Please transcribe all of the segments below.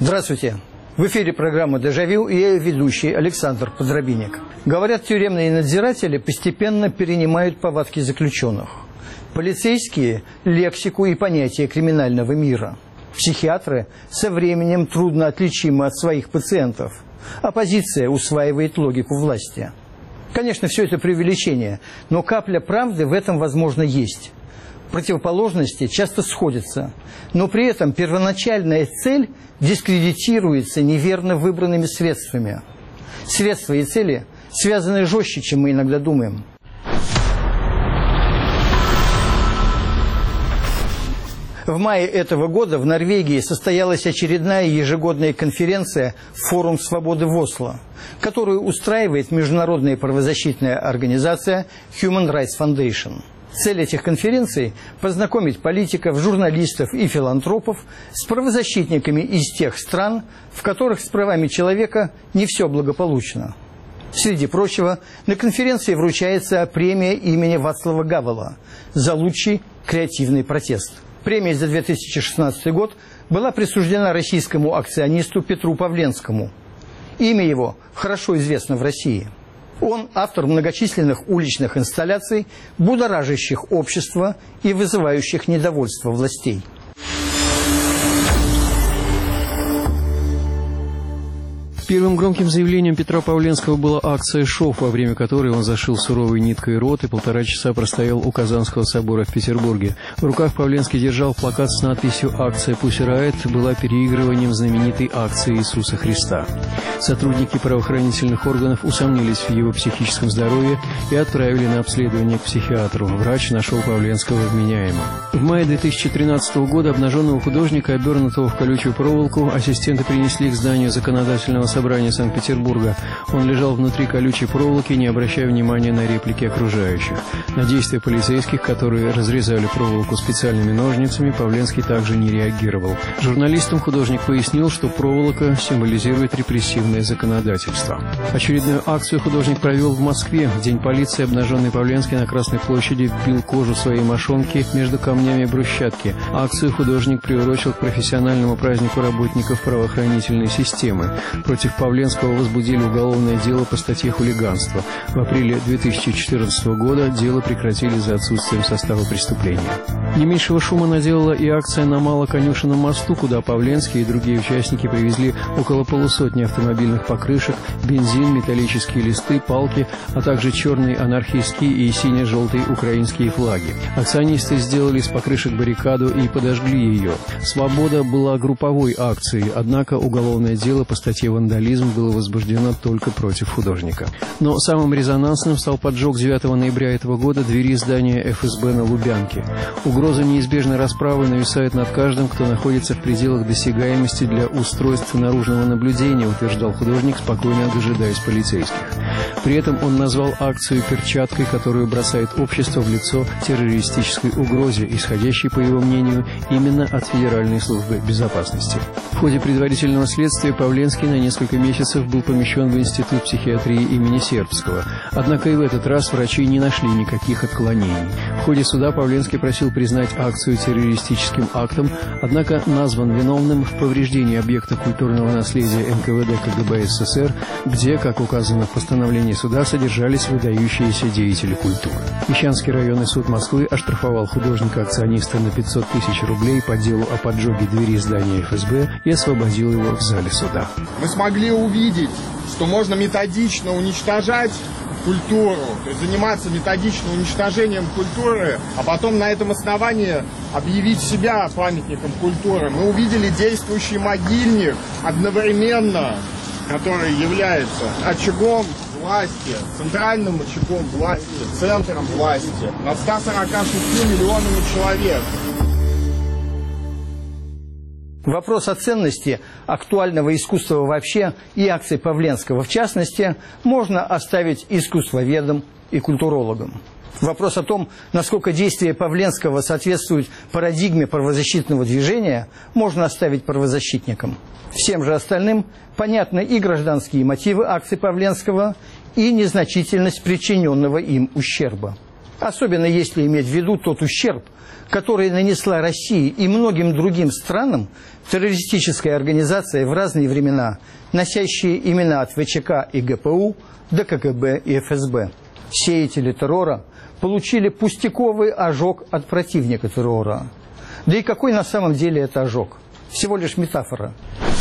Здравствуйте! В эфире программа «Дежавю» и я ее ведущий Александр Подробинник. Говорят, тюремные надзиратели постепенно перенимают повадки заключенных. Полицейские – лексику и понятия криминального мира. Психиатры со временем трудно отличимы от своих пациентов. Оппозиция усваивает логику власти. Конечно, все это преувеличение, но капля правды в этом, возможно, есть. Противоположности часто сходятся, но при этом первоначальная цель дискредитируется неверно выбранными средствами. Средства и цели связаны жестче, чем мы иногда думаем. В мае этого года в Норвегии состоялась очередная ежегодная конференция «Форум свободы в Осло», которую устраивает международная правозащитная организация Human Rights Foundation. Цель этих конференций – познакомить политиков, журналистов и филантропов с правозащитниками из тех стран, в которых с правами человека не все благополучно. Среди прочего, на конференции вручается премия имени Вацлава Гавела за лучший креативный протест. Премия за 2016 год была присуждена российскому акционисту Петру Павленскому. Имя его хорошо известно в России. Он автор многочисленных уличных инсталляций, будоражащих общество и вызывающих недовольство властей. Первым громким заявлением Петра Павленского была акция «Шов», во время которой он зашил суровой ниткой рот и 1,5 часа простоял у Казанского собора в Петербурге. В руках Павленский держал плакат с надписью «Акция Pussy Riot» была переигрыванием знаменитой акции Иисуса Христа. Сотрудники правоохранительных органов усомнились в его психическом здоровье и отправили на обследование к психиатру. Врач нашел Павленского вменяемым. В мае 2013 года обнаженного художника, обернутого в колючую проволоку, ассистенты принесли к зданию законодательного собрания Санкт-Петербурга. Он лежал внутри колючей проволоки, не обращая внимания на реплики окружающих. На действия полицейских, которые разрезали проволоку специальными ножницами, Павленский также не реагировал. Журналистам художник пояснил, что проволока символизирует репрессивное законодательство. Очередную акцию художник провел в Москве. В день полиции обнаженный Павленский на Красной площади вбил кожу своей мошонки между камнями брусчатки. Акцию художник приурочил к профессиональному празднику работников правоохранительной системы. Против Павленского возбудили уголовное дело по статье «Хулиганство». В апреле 2014 года дело прекратили за отсутствием состава преступления. Не меньшего шума наделала и акция на Малоконюшенном мосту, куда Павленский и другие участники привезли около полусотни автомобильных покрышек, бензин, металлические листы, палки, а также черные анархистские и сине-желтые украинские флаги. Акционисты сделали из покрышек баррикаду и подожгли ее. «Свобода» была групповой акцией, однако уголовное дело по статье «Вандализм» было возбуждено только против художника. Но самым резонансным стал поджог 9 ноября этого года двери здания ФСБ на Лубянке. Угроза неизбежной расправы нависает над каждым, кто находится в пределах досягаемости для устройств наружного наблюдения, утверждал художник, спокойно дожидаясь полицейских. При этом он назвал акцию перчаткой, которую бросает общество в лицо террористической угрозе, исходящей, по его мнению, именно от Федеральной службы безопасности. В ходе предварительного следствия Павленский на несколько месяцев был помещен в Институт психиатрии имени Сербского. Однако и в этот раз врачи не нашли никаких отклонений. В ходе суда Павленский просил признать акцию террористическим актом, однако назван виновным в повреждении объекта культурного наследия НКВД КГБ СССР, где, как указано в постановлении суда, содержались выдающиеся деятели культуры. Мещанский районный суд Москвы оштрафовал художника-акциониста на 500 тысяч рублей по делу о поджоге двери здания ФСБ и освободил его в зале суда. Мы смогли увидеть, что можно методично уничтожать культуру, то есть заниматься методичным уничтожением культуры, а потом на этом основании объявить себя памятником культуры. Мы увидели действующий могильник одновременно, который является очагом власти, центральным очагом власти, центром власти над 146 миллионами человек. Вопрос о ценности актуального искусства вообще и акции Павленского в частности можно оставить искусствоведам и культурологам. Вопрос о том, насколько действия Павленского соответствуют парадигме правозащитного движения, можно оставить правозащитникам. Всем же остальным понятны и гражданские мотивы акций Павленского, и незначительность причиненного им ущерба. Особенно если иметь в виду тот ущерб, который нанесла России и многим другим странам террористическая организация в разные времена, носящие имена от ВЧК и ГПУ до КГБ и ФСБ. Сеятели террора получили пустяковый ожог от противника террора. Да и какой на самом деле это ожог? Всего лишь метафора.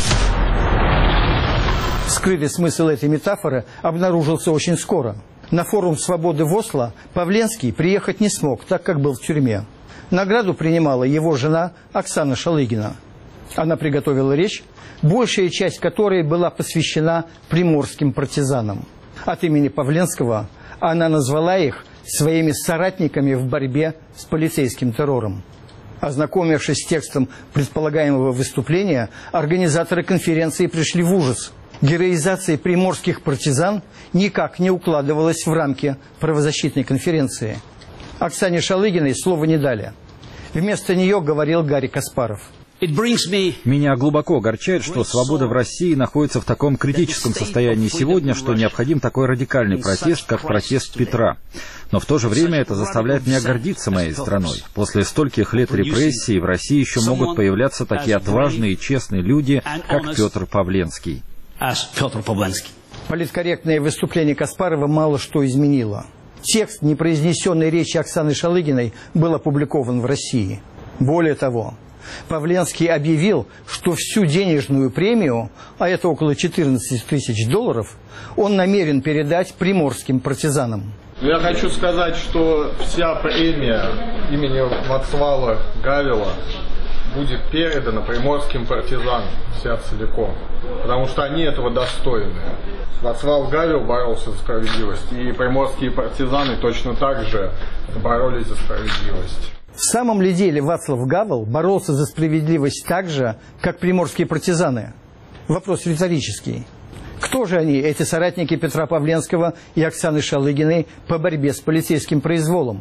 Скрытый смысл этой метафоры обнаружился очень скоро. На форум свободы в Осло Павленский приехать не смог, так как был в тюрьме. Награду принимала его жена Оксана Шалыгина. Она приготовила речь, большая часть которой была посвящена приморским партизанам. От имени Павленского она назвала их своими соратниками в борьбе с полицейским террором. Ознакомившись с текстом предполагаемого выступления, организаторы конференции пришли в ужас. Героизация приморских партизан никак не укладывалась в рамки правозащитной конференции. Оксане Шалыгиной слова не дали. Вместо нее говорил Гарри Каспаров. Меня глубоко огорчает, что свобода в России находится в таком критическом состоянии сегодня, что необходим такой радикальный протест, как протест Петра. Но в то же время это заставляет меня гордиться моей страной. После стольких лет репрессий в России еще могут появляться такие отважные и честные люди, как Петр Павленский. Политкорректное выступление Каспарова мало что изменило. Текст непроизнесенной речи Оксаны Шалыгиной был опубликован в России. Более того, Павленский объявил, что всю денежную премию, а это около 14 тысяч долларов, он намерен передать приморским партизанам. Я хочу сказать, что вся премия имени Вацлава Гавела будет передана приморским партизанам, вся целиком, потому что они этого достойны. Вацлав Гавел боролся за справедливость, и приморские партизаны точно так же боролись за справедливость. В самом ли деле Вацлав Гавел боролся за справедливость так же, как приморские партизаны? Вопрос риторический. Кто же они, эти соратники Петра Павленского и Оксаны Шалыгиной, по борьбе с полицейским произволом?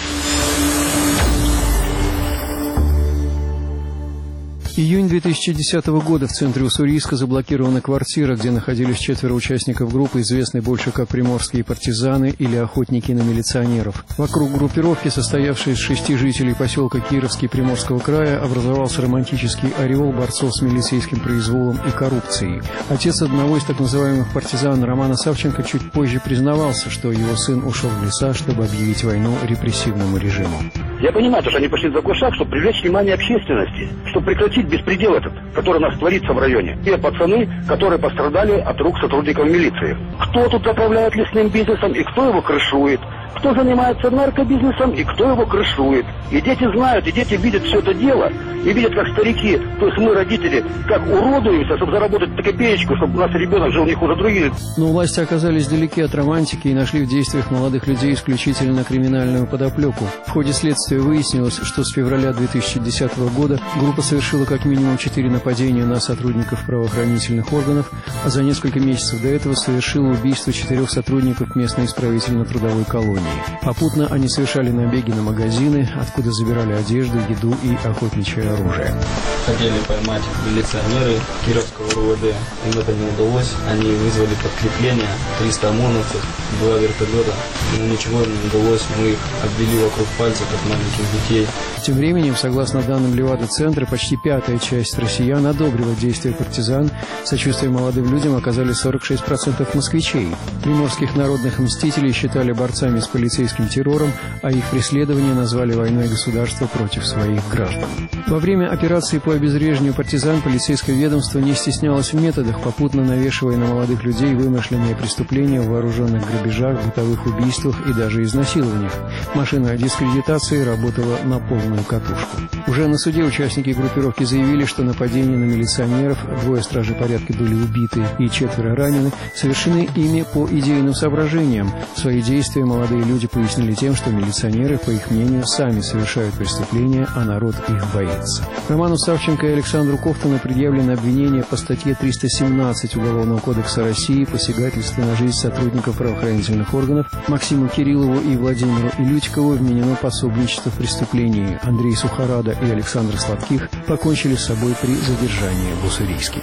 Июнь 2010 года. В центре Уссурийска заблокирована квартира, где находились 4 участников группы, известной больше как приморские партизаны или охотники на милиционеров. Вокруг группировки, состоявшей из 6 жителей поселка Кировский Приморского края, образовался романтический ореол борцов с милицейским произволом и коррупцией. Отец одного из так называемых партизан, Романа Савченко, чуть позже признавался, что его сын ушел в леса, чтобы объявить войну репрессивному режиму. Я понимаю, что они пошли за такой шаг, чтобы привлечь внимание общественности, чтобы прекратить беспредел этот, который у нас творится в районе. Те пацаны, которые пострадали от рук сотрудников милиции. Кто тут заправляет лесным бизнесом и кто его крышует? Кто занимается наркобизнесом и кто его крышует? И дети знают, и дети видят все это дело, и видят, как старики, то есть мы, родители, как уродуемся, чтобы заработать копеечку, чтобы у нас ребенок жил не хуже других. Но власти оказались далеки от романтики и нашли в действиях молодых людей исключительно криминальную подоплеку. В ходе следствия выяснилось, что с февраля 2010 года группа совершила как минимум 4 нападения на сотрудников правоохранительных органов, а за несколько месяцев до этого совершила убийство 4 сотрудников местной исправительно-трудовой колонии. Попутно они совершали набеги на магазины, откуда забирали одежду, еду и охотничье оружие. Хотели поймать милиционеры Кировского РУВД. Им это не удалось. Они вызвали подкрепление, 300 ОМОНовцев, 2 вертолета. Но ничего им не удалось. Мы их обвели вокруг пальца, как маленьких детей. Тем временем, согласно данным Левада-центра, почти 1/5 часть россиян одобрила действия партизан. Сочувствие молодым людям оказали 46% москвичей. Приморских народных мстителей считали борцами с полицейским террором, а их преследование назвали войной государства против своих граждан. Во время операции по обезвреживанию партизан полицейское ведомство не стеснялось в методах, попутно навешивая на молодых людей вымышленные преступления в вооруженных грабежах, бытовых убийствах и даже изнасилованиях. Машина дискредитации работала на полную катушку. Уже на суде участники группировки заявили, что нападения на милиционеров, 2 стражей порядка были убиты и 4 ранены, совершены ими по идейным соображениям. Свои действия молодые люди пояснили тем, что милиционеры, по их мнению, сами совершают преступления, а народ их боится. Роману Савченко и Александру Ковтуну предъявлено обвинение по статье 317 Уголовного кодекса России «Посягательство на жизнь сотрудников правоохранительных органов». Максиму Кириллову и Владимиру Илютикову вменено пособничество в преступлении. Андрей Сухорада и Александр Сладких покончили с собой при задержании в Уссурийске.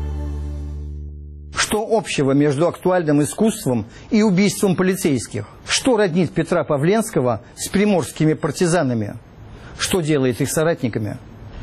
Что общего между актуальным искусством и убийством полицейских? Что роднит Петра Павленского с приморскими партизанами? Что делает их соратниками?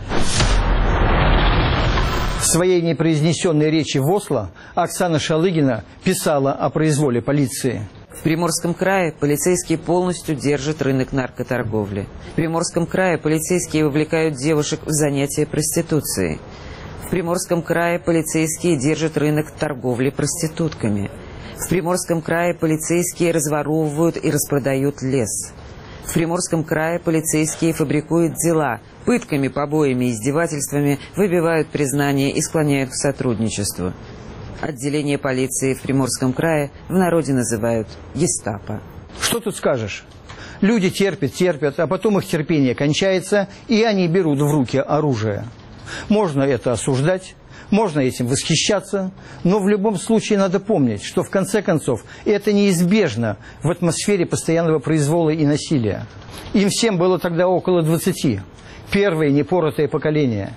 В своей непроизнесенной речи в Осло Оксана Шалыгина писала о произволе полиции. В Приморском крае полицейские полностью держат рынок наркоторговли. В Приморском крае полицейские вовлекают девушек в занятия проституцией. В Приморском крае полицейские держат рынок торговли проститутками. В Приморском крае полицейские разворовывают и распродают лес. В Приморском крае полицейские фабрикуют дела, пытками, побоями и издевательствами выбивают признание и склоняют к сотрудничеству. Отделение полиции в Приморском крае в народе называют гестапо. Что тут скажешь? Люди терпят, а потом их терпение кончается, и они берут в руки оружие. Можно это осуждать, можно этим восхищаться, но в любом случае надо помнить, что в конце концов это неизбежно в атмосфере постоянного произвола и насилия. Им всем было тогда около 20, первое непоротое поколение.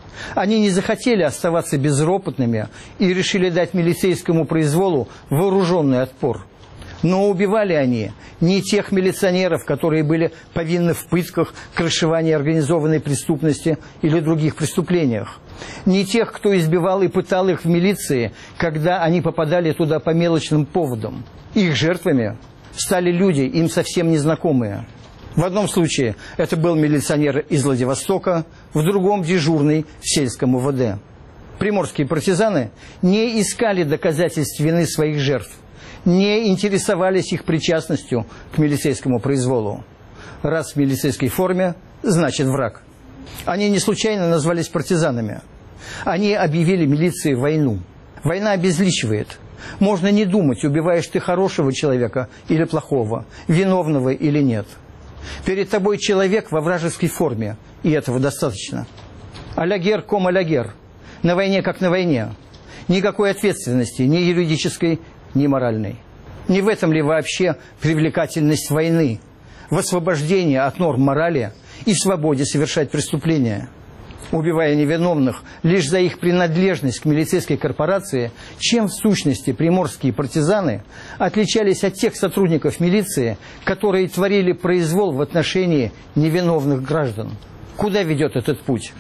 Они не захотели оставаться безропотными и решили дать милицейскому произволу вооруженный отпор. Но убивали они не тех милиционеров, которые были повинны в пытках, крышевании организованной преступности или других преступлениях. Не тех, кто избивал и пытал их в милиции, когда они попадали туда по мелочным поводам. Их жертвами стали люди, им совсем незнакомые. В одном случае это был милиционер из Владивостока, в другом дежурный в сельском УВД. Приморские партизаны не искали доказательств вины своих жертв, не интересовались их причастностью к милицейскому произволу. Раз в милицейской форме, значит враг. Они не случайно назвались партизанами. Они объявили милиции войну. Война обезличивает. Можно не думать, убиваешь ты хорошего человека или плохого, виновного или нет. Перед тобой человек во вражеской форме, и этого достаточно. А-ля-гер ком а-ля-гер. На войне как на войне. Никакой ответственности, ни юридической, ни моральной. Не в этом ли вообще привлекательность войны? В освобождении от норм морали и свободе совершать преступления. Убивая невиновных лишь за их принадлежность к милицейской корпорации, чем в сущности приморские партизаны отличались от тех сотрудников милиции, которые творили произвол в отношении невиновных граждан? Куда ведет этот путь?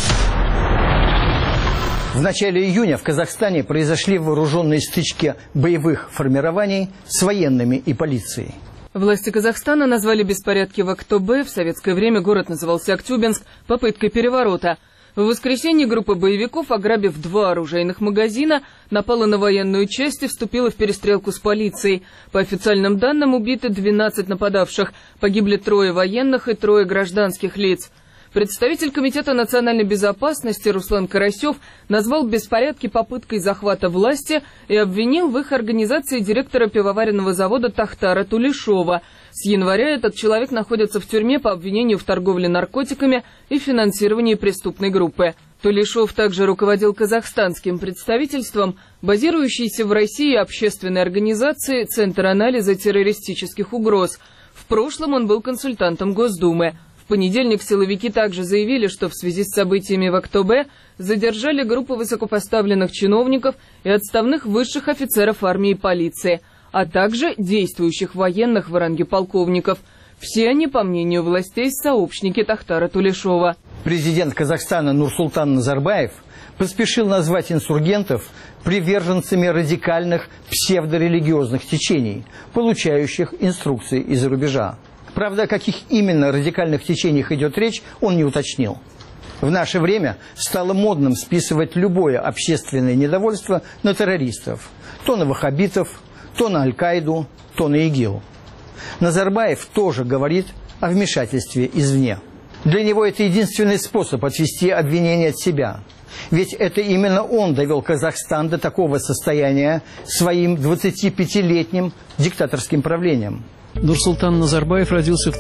В начале июня в Казахстане произошли вооруженные стычки боевых формирований с военными и полицией. Власти Казахстана назвали беспорядки в Актобе, в советское время город назывался Актюбинск, попыткой переворота. В воскресенье группа боевиков, ограбив 2 оружейных магазина, напала на военную часть и вступила в перестрелку с полицией. По официальным данным, убиты 12 нападавших, погибли 3 военных и 3 гражданских лиц. Представитель Комитета национальной безопасности Руслан Карасев назвал беспорядки попыткой захвата власти и обвинил в их организации директора пивоваренного завода Тахтара Тулешова. С января этот человек находится в тюрьме по обвинению в торговле наркотиками и финансировании преступной группы. Тулешов также руководил казахстанским представительством, базирующейся в России общественной организации «Центр анализа террористических угроз». В прошлом он был консультантом Госдумы. В понедельник силовики также заявили, что в связи с событиями в Актобе задержали группу высокопоставленных чиновников и отставных высших офицеров армии и полиции, а также действующих военных в ранге полковников. Все они, по мнению властей, сообщники Тахтара Тулешова. Президент Казахстана Нурсултан Назарбаев поспешил назвать инсургентов приверженцами радикальных псевдорелигиозных течений, получающих инструкции из-за рубежа. Правда, о каких именно радикальных течениях идет речь, он не уточнил. В наше время стало модным списывать любое общественное недовольство на террористов. То на ваххабитов, то на Аль-Каиду, то на ИГИЛ. Назарбаев тоже говорит о вмешательстве извне. Для него это единственный способ отвести обвинение от себя. Ведь это именно он довел Казахстан до такого состояния своим 25-летним диктаторским правлением. Нурсултан Назарбаев родился в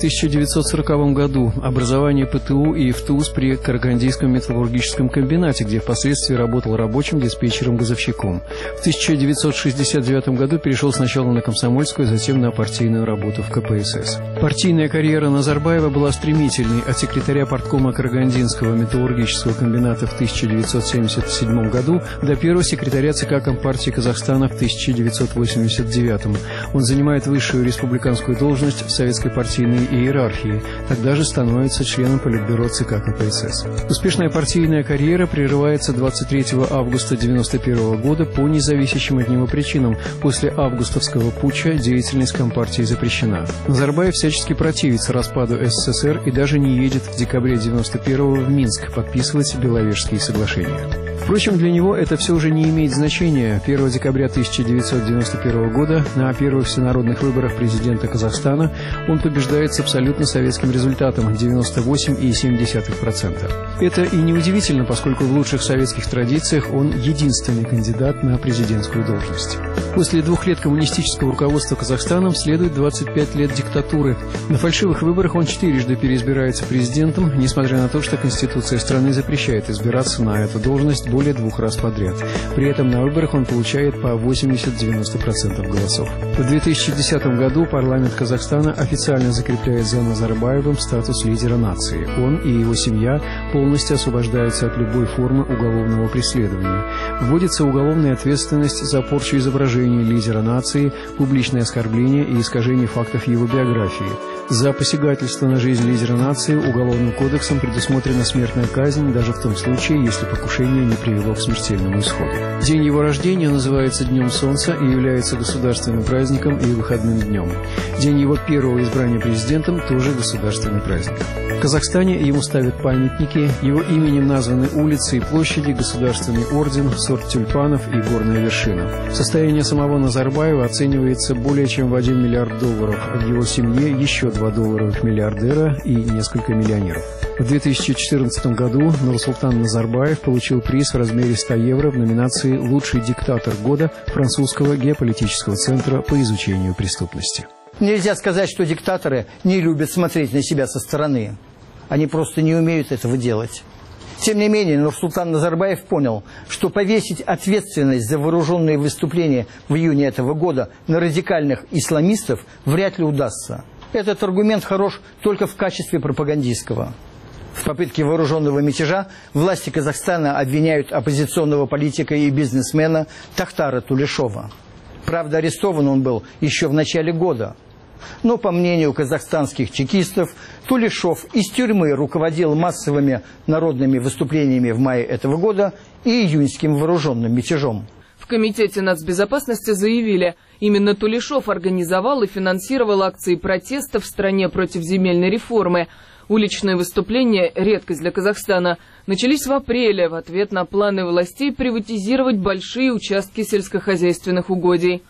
1940 году. Образование ПТУ и ФТУС при Карагандийском металлургическом комбинате, где впоследствии работал рабочим, диспетчером, газовщиком. В 1969 году перешел сначала на комсомольскую, затем на партийную работу в КПСС. Партийная карьера Назарбаева была стремительной. От секретаря парткома Карагандинского металлургического комбината в 1977 году до первого секретаря ЦК Компартии Казахстана в 1989. Он занимает высшую республиканскую президентскую должность в советской партийной иерархии. Тогда же становится членом Политбюро ЦК КПСС. Успешная партийная карьера прерывается 23 августа 1991 года по независящим от него причинам. После августовского путча деятельность Компартии запрещена. Назарбаев всячески противится распаду СССР и даже не едет в декабре 1991 в Минск подписывать Беловежские соглашения. Впрочем, для него это все уже не имеет значения. 1 декабря 1991 года на первых всенародных выборах президента Казахстана он побеждает с абсолютно советским результатом – 98,7%. Это и неудивительно, поскольку в лучших советских традициях он единственный кандидат на президентскую должность. После 2 лет коммунистического руководства Казахстаном следует 25 лет диктатуры. На фальшивых выборах он 4-жды переизбирается президентом, несмотря на то, что Конституция страны запрещает избираться на эту должность более 2 раз подряд. При этом на выборах он получает по 80-90% голосов. В 2010 году парламент Казахстана официально закрепляет за Назарбаевым статус лидера нации. Он и его семья полностью освобождаются от любой формы уголовного преследования. Вводится уголовная ответственность за порчу изображений лидера нации, публичное оскорбление и искажение фактов его биографии. За посягательство на жизнь лидера нации Уголовным кодексом предусмотрена смертная казнь даже в том случае, если покушение не привело к смертельному исходу. День его рождения называется Днем Солнца и является государственным праздником и выходным днем. День его первого избрания президентом тоже государственный праздник. В Казахстане ему ставят памятники, его именем названы улицы и площади, государственный орден, сорт тюльпанов и горная вершина. Состояние самого Назарбаева оценивается более чем в $1 миллиард, а в его семье еще 2 долларовых миллиардера и несколько миллионеров. В 2014 году Нурсултан Назарбаев получил приз в размере 100 евро в номинации «Лучший диктатор года» французского геополитического центра по изучению преступности. Нельзя сказать, что диктаторы не любят смотреть на себя со стороны. Они просто не умеют этого делать. Тем не менее, Нурсултан Назарбаев понял, что повесить ответственность за вооруженные выступления в июне этого года на радикальных исламистов вряд ли удастся. Этот аргумент хорош только в качестве пропагандистского. В попытке вооруженного мятежа власти Казахстана обвиняют оппозиционного политика и бизнесмена Тахтара Тулешова. Правда, арестован он был еще в начале года. Но, по мнению казахстанских чекистов, Тулешов из тюрьмы руководил массовыми народными выступлениями в мае этого года и июньским вооруженным мятежом. В Комитете нацбезопасности заявили, именно Тулешов организовал и финансировал акции протеста в стране против земельной реформы. Уличные выступления, редкость для Казахстана, начались в апреле в ответ на планы властей приватизировать большие участки сельскохозяйственных угодий.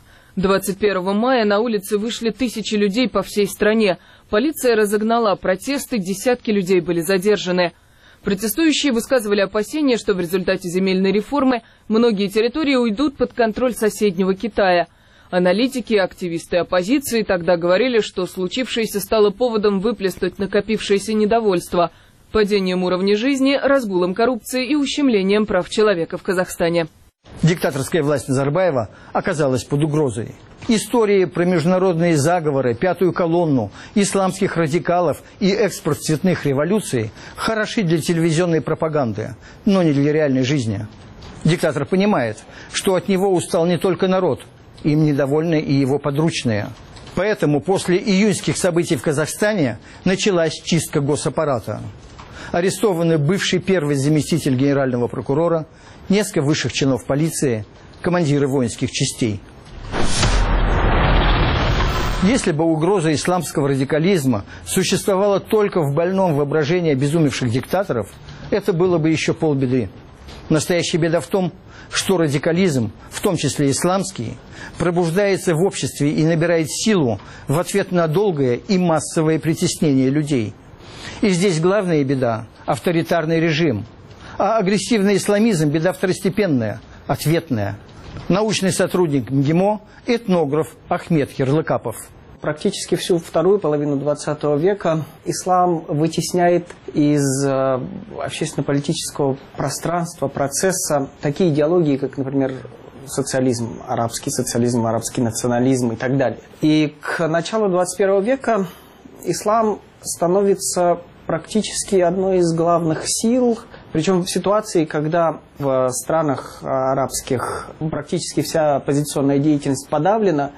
21 мая на улицы вышли тысячи людей по всей стране. Полиция разогнала протесты, десятки людей были задержаны. Протестующие высказывали опасения, что в результате земельной реформы многие территории уйдут под контроль соседнего Китая. Аналитики и активисты оппозиции тогда говорили, что случившееся стало поводом выплеснуть накопившееся недовольство падением уровня жизни, разгулом коррупции и ущемлением прав человека в Казахстане. Диктаторская власть Назарбаева оказалась под угрозой. Истории про международные заговоры, пятую колонну, исламских радикалов и экспорт цветных революций хороши для телевизионной пропаганды, но не для реальной жизни. Диктатор понимает, что от него устал не только народ, им недовольны и его подручные. Поэтому после июньских событий в Казахстане началась чистка госаппарата. Арестованы бывший первый заместитель генерального прокурора, несколько высших чинов полиции, командиры воинских частей. Если бы угроза исламского радикализма существовала только в больном воображении обезумевших диктаторов, это было бы еще полбеды. Настоящая беда в том, что радикализм, в том числе исламский, пробуждается в обществе и набирает силу в ответ на долгое и массовое притеснение людей. И здесь главная беда – авторитарный режим. А агрессивный исламизм – беда второстепенная, ответная. Научный сотрудник МГИМО, этнограф Ахмед Херлыкапов. Практически всю вторую половину 20 века ислам вытесняет из общественно-политического пространства, процесса такие идеологии, как, например, социализм, арабский национализм и так далее. И к началу 21 века ислам становится практически одной из главных сил, причем в ситуации, когда в странах арабских практически вся оппозиционная деятельность подавлена,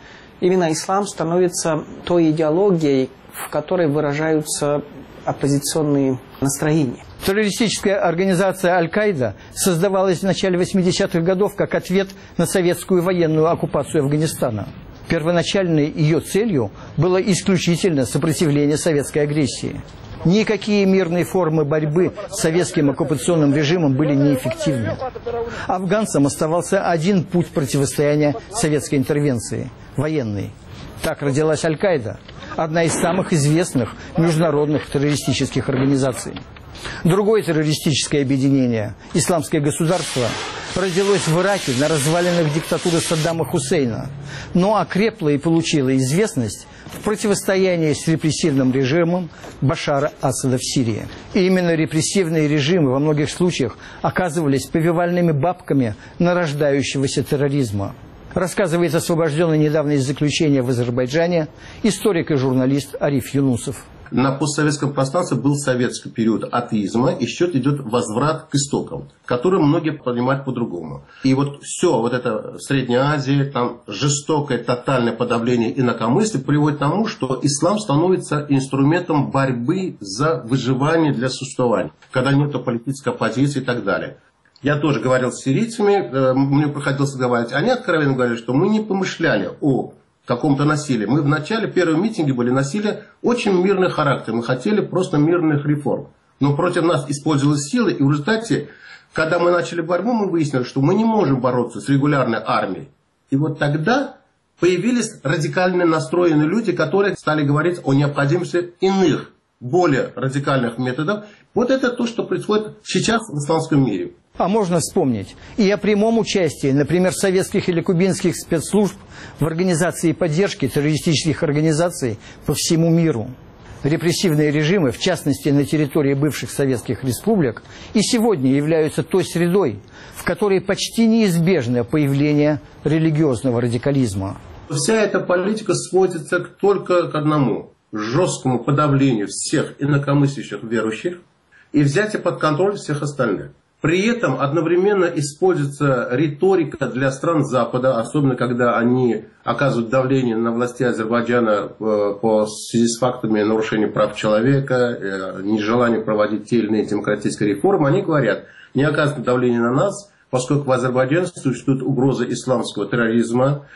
именно ислам становится той идеологией, в которой выражаются оппозиционные настроения. Террористическая организация «Аль-Каида» создавалась в начале 80-х годов как ответ на советскую военную оккупацию Афганистана. Первоначальной ее целью было исключительно сопротивление советской агрессии. Никакие мирные формы борьбы с советским оккупационным режимом были неэффективны. Афганцам оставался один путь противостояния советской интервенции – военный. Так родилась Аль-Каида, одна из самых известных международных террористических организаций. Другое террористическое объединение – Исламское государство – родилось в Ираке на развалинах диктатуры Саддама Хусейна, но окрепло и получило известность в противостоянии с репрессивным режимом Башара Асада в Сирии. И именно репрессивные режимы во многих случаях оказывались повивальными бабками нарождающегося терроризма. Рассказывает освобожденный недавно из заключения в Азербайджане историк и журналист Ариф Юнусов. На постсоветском пространстве был советский период атеизма, и счет идет возврат к истокам, который многие понимают по-другому. И вот все, вот это в Средней Азии, там жестокое, тотальное подавление инакомыслия приводит к тому, что ислам становится инструментом борьбы за выживание для существования, когда нет политической оппозиции и так далее. Я тоже говорил с сирийцами, мне приходилось говорить, они откровенно говорили, что мы не помышляли о каком-то насилии. Мы в начале, первые митинги были насилия очень мирный характер. Мы хотели просто мирных реформ. Но против нас использовалась сила, и в результате, когда мы начали борьбу, мы выяснили, что мы не можем бороться с регулярной армией. И вот тогда появились радикально настроенные люди, которые стали говорить о необходимости иных, более радикальных методов. Вот это то, что происходит сейчас в исламском мире. А можно вспомнить и о прямом участии, например, советских или кубинских спецслужб в организации поддержки террористических организаций по всему миру. Репрессивные режимы, в частности на территории бывших советских республик, и сегодня являются той средой, в которой почти неизбежно появление религиозного радикализма. Вся эта политика сводится только к одному – жесткому подавлению всех инакомыслящих верующих и взятие под контроль всех остальных. При этом одновременно используется риторика для стран Запада, особенно когда они оказывают давление на власти Азербайджана по связи с фактами нарушения прав человека, нежелания проводить те или иные демократические реформы. Они говорят, не оказывайте давление на нас, поскольку в Азербайджане существует угроза исламского терроризма,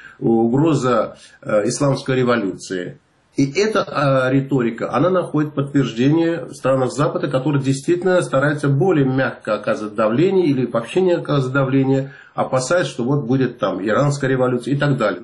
угроза исламской революции. И эта риторика, она находит подтверждение в странах Запада, которые действительно стараются более мягко оказывать давление или вообще не оказывать давление, опасаясь, что вот будет там иранская революция и так далее.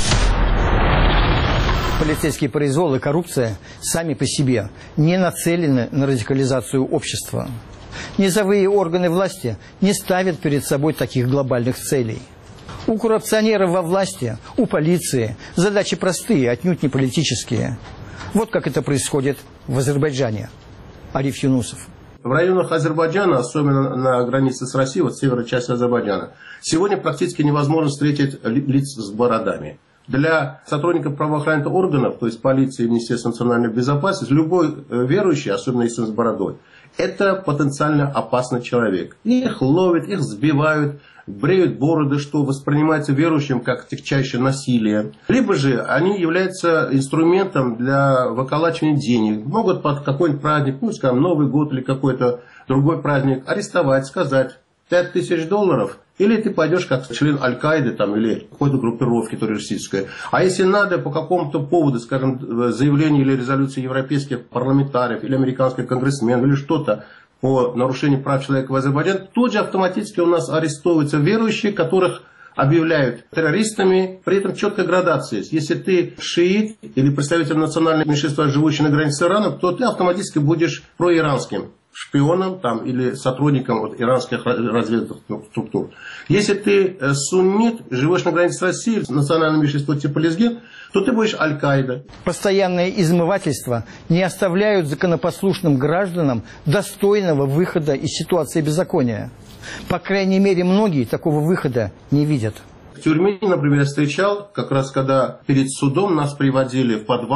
Полицейский произвол и коррупция сами по себе не нацелены на радикализацию общества. Низовые органы власти не ставят перед собой таких глобальных целей. У коррупционеров во власти, у полиции задачи простые, отнюдь не политические. Вот как это происходит в Азербайджане. Ариф Юнусов. В районах Азербайджана, особенно на границе с Россией, вот северной части Азербайджана, сегодня практически невозможно встретить лиц с бородами. Для сотрудников правоохранительных органов, то есть полиции и Министерства национальной безопасности, любой верующий, особенно если он с бородой, это потенциально опасный человек. Их ловят, их сбивают, бреют бороды, что воспринимается верующим как тягчайшее насилие. Либо же они являются инструментом для выколачивания денег. Могут под какой-нибудь праздник, ну, скажем, Новый год или какой-то другой праздник, арестовать, сказать $5000, или ты пойдешь как член Аль-Каиды там, или какой-то группировки террористической. А если надо по какому-то поводу, скажем, заявление или резолюции европейских парламентариев, или американских конгрессменов, или что-то, по нарушению прав человека в Азербайджане, тут же автоматически у нас арестовываются верующие, которых объявляют террористами, при этом четкая градация есть. Если ты шиит или представитель национального меньшинства, живущий на границе с Ираном, то ты автоматически будешь проиранским шпионом там, или сотрудником вот, иранских разведывательных структур. Если ты суннит, живешь на границе с Россией, национальное меньшинство типа лезгин, то ты будешь Аль-Каида. Постоянные измывательства не оставляют законопослушным гражданам достойного выхода из ситуации беззакония. По крайней мере, многие такого выхода не видят. В тюрьме, например, я встречал, как раз когда перед судом нас приводили в подвал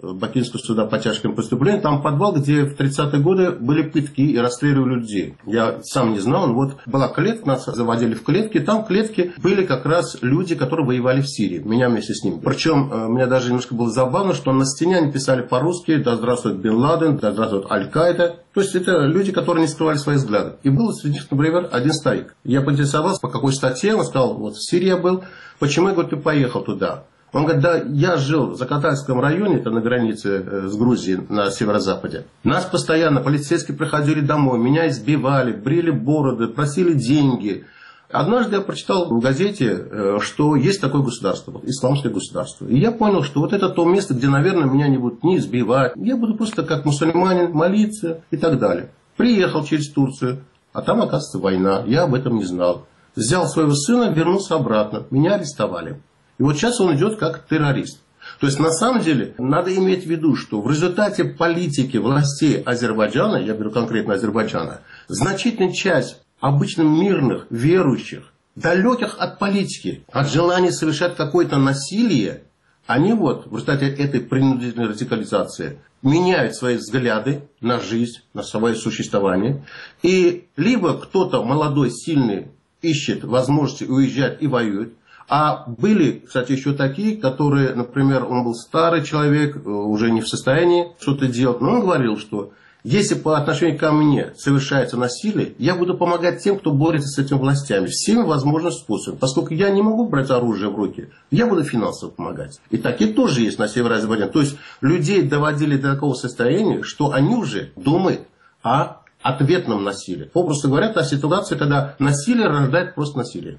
Бакинского суда по тяжким преступлениям, там подвал, где в 30-е годы были пытки и расстреливали людей. Я сам не знал, но вот была клетка, нас заводили в клетки, там в клетке были как раз люди, которые воевали в Сирии, меня вместе с ними. Причем, меня даже немножко было забавно, что на стене они писали по-русски: «Да здравствует Бен Ладен», «Да здравствует Аль-Каида». То есть это люди, которые не скрывали свои взгляды. И был среди них, например, один старик. Я поинтересовался, по какой статье, он сказал: вот в Сирии я был, почему, я говорю, ты поехал туда? Он говорит: да, я жил в Закатальском районе, это на границе с Грузией, на северо-западе. Нас постоянно полицейские приходили домой, меня избивали, брили бороды, просили деньги. Однажды я прочитал в газете, что есть такое государство, исламское государство. И я понял, что вот это то место, где, наверное, меня не будут ни избивать. Я буду просто как мусульманин молиться и так далее. Приехал через Турцию, а там, оказывается, война. Я об этом не знал. Взял своего сына, вернулся обратно. Меня арестовали. И вот сейчас он идет как террорист. То есть, на самом деле, надо иметь в виду, что в результате политики властей Азербайджана, я говорю конкретно Азербайджана, значительная часть обычно мирных, верующих, далеких от политики, от желания совершать какое-то насилие, они вот в результате этой принудительной радикализации меняют свои взгляды на жизнь, на свое существование. И либо кто-то молодой, сильный ищет возможности уезжать и воюет. А были, кстати, еще такие, которые, например, он был старый человек, уже не в состоянии что-то делать, но он говорил, что если по отношению ко мне совершается насилие, я буду помогать тем, кто борется с этими властями, всеми возможными способами. Поскольку я не могу брать оружие в руки, я буду финансово помогать. И такие тоже есть на севере Азербайджана. То есть людей доводили до такого состояния, что они уже думают о ответном насилии. Попросту говоря, о ситуации, когда насилие рождает просто насилие.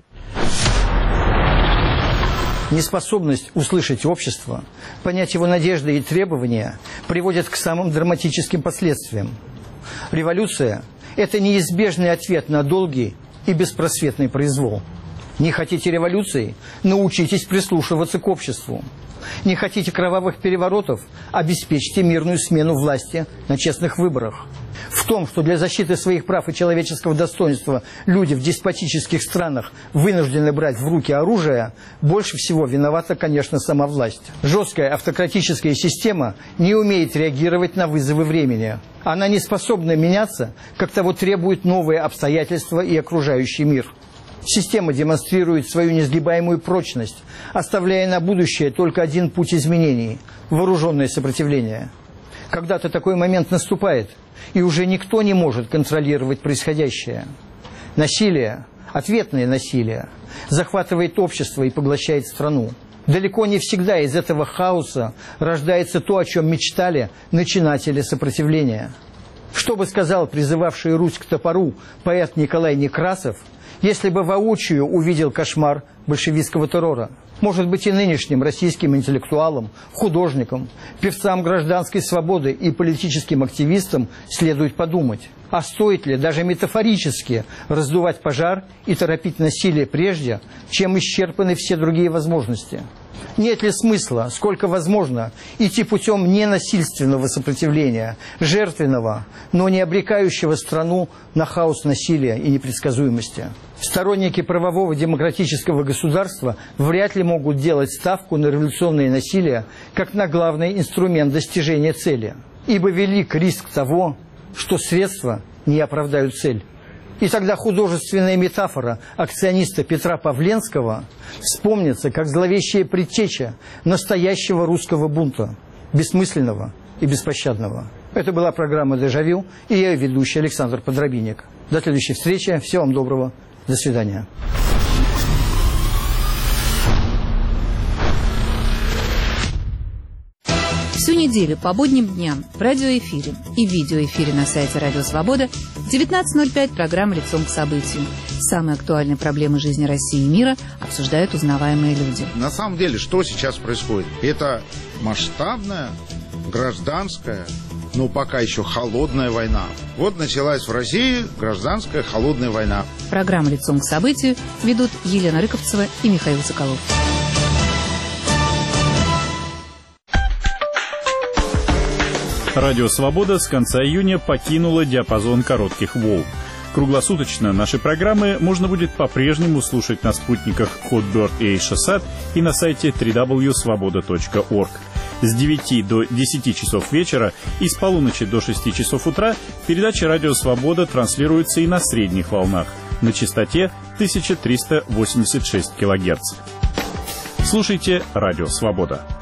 Неспособность услышать общество, понять его надежды и требования приводит к самым драматическим последствиям. Революция – это неизбежный ответ на долгий и беспросветный произвол. Не хотите революции – научитесь прислушиваться к обществу. Не хотите кровавых переворотов – обеспечьте мирную смену власти на честных выборах. В том, что для защиты своих прав и человеческого достоинства люди в деспотических странах вынуждены брать в руки оружие, больше всего виновата, конечно, сама власть. Жесткая автократическая система не умеет реагировать на вызовы времени. Она не способна меняться, как того требуют новые обстоятельства и окружающий мир. Система демонстрирует свою несгибаемую прочность, оставляя на будущее только один путь изменений – вооруженное сопротивление. Когда-то такой момент наступает, и уже никто не может контролировать происходящее. Насилие, ответное насилие, захватывает общество и поглощает страну. Далеко не всегда из этого хаоса рождается то, о чем мечтали начинатели сопротивления. Что бы сказал призывавший Русь к топору поэт Николай Некрасов, если бы воочию увидел кошмар большевистского террора? Может быть, и нынешним российским интеллектуалам, художникам, певцам гражданской свободы и политическим активистам следует подумать, а стоит ли даже метафорически раздувать пожар и торопить насилие прежде, чем исчерпаны все другие возможности? Нет ли смысла, сколько возможно, идти путем ненасильственного сопротивления, жертвенного, но не обрекающего страну на хаос насилия и непредсказуемости? Сторонники правового демократического государства вряд ли могут делать ставку на революционное насилие как на главный инструмент достижения цели, ибо велик риск того, что средства не оправдают цель. И тогда художественная метафора акциониста Петра Павленского вспомнится как зловещая предтеча настоящего русского бунта, бессмысленного и беспощадного. Это была программа «Дежавю», и я ее ведущий Александр Подробинник. До следующей встречи. Всего вам доброго. До свидания. Всю неделю по будним дням в радиоэфире и видеоэфире на сайте Радио Свобода в 19:05 программа «Лицом к событию». Самые актуальные проблемы жизни России и мира обсуждают узнаваемые люди. На самом деле, что сейчас происходит? Это масштабная, гражданская, но пока еще холодная война. Вот началась в России гражданская холодная война. Программу «Лицом к событию» ведут Елена Рыковцева и Михаил Соколов. Радио «Свобода» с конца июня покинула диапазон коротких волн. Круглосуточно наши программы можно будет по-прежнему слушать на спутниках Hotbird и Eutelsat и на сайте www.svoboda.org. С 9 до 10 часов вечера и с полуночи до 6 часов утра передача «Радио Свобода» транслируется и на средних волнах на частоте 1386 кГц. Слушайте «Радио Свобода».